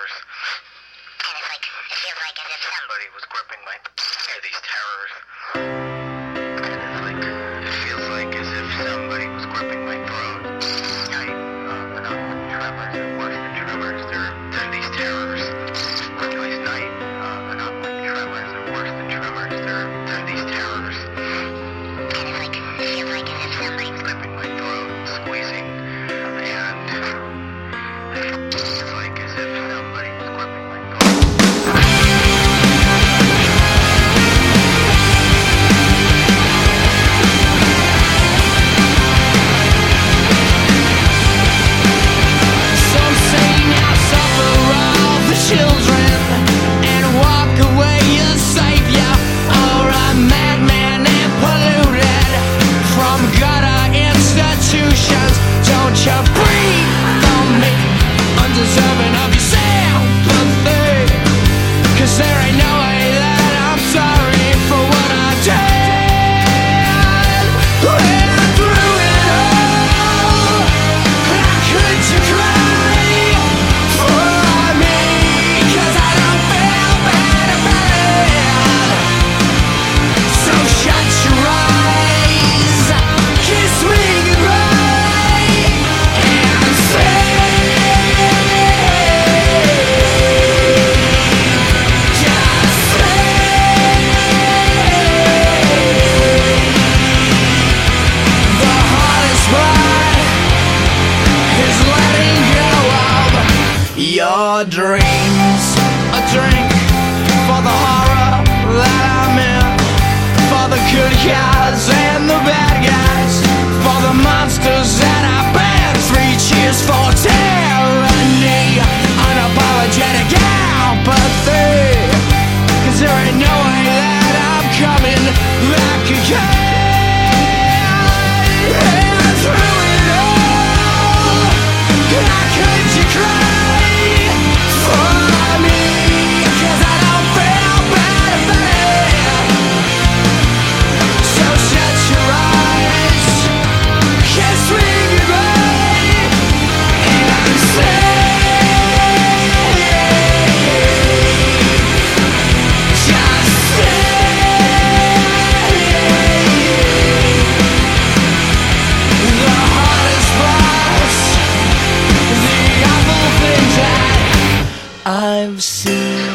terrors. And it's like, it feels like as if Somebody was gripping my... these terrors. And it's like, it feels like as if somebody was gripping my throat. Night, but not tremors, they're worse than tremors. They're these terrors. Anyways, night, but not like tremors, they're worse than tremors. They're these terrors. and it's like, it feels like as if somebody was Gripping my throat, squeezing, and it feels like as if somebody was gripping my throat. Some say now suffer all the children and walk away a savior or a madman and polluted from gutter institutions. Don't you breathe on me, undeserving of your sympathy, 'cause there ain't no way that I'm sorry for what I did. When through it all, how could you cry for me? 'Cause I don't feel bad about it. So shut your eyes, kiss me goodbye, and say, just say, the hardest part is letting go of your dreams. A drink for the horror that I'm in, for the good guys and the bad guys, for the monsters that I've been. 3 cheers for tyranny, unapologetic apathy, 'cause there ain't no way that I'm coming back again. And through it all, how could you cry for me? 'Cause I don't feel bad about it. So shut your eyes, kiss me goodbye, and say, just say, the hardest parts, the awful things that I've seen.